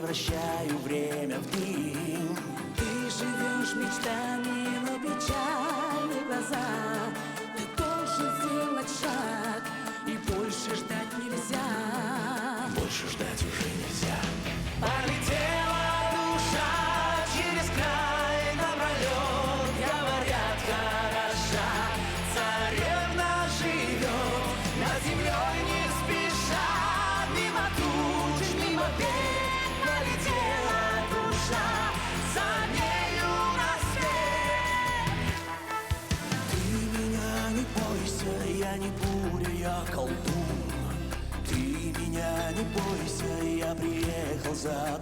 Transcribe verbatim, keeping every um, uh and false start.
превращаю время в дым. Ты живешь мечтами, но печали глаза. Ты должен сделать шаг, и больше ждать нельзя. Больше ждать уже нельзя. Полетела душа через край напролет. Говорят, хороша царевна живет над землей не спеша. Мимо туч, мимо бед полетела душа, за нею на свет. Ты меня не бойся, я не буря, я колдун. Ты меня не бойся, я приехал за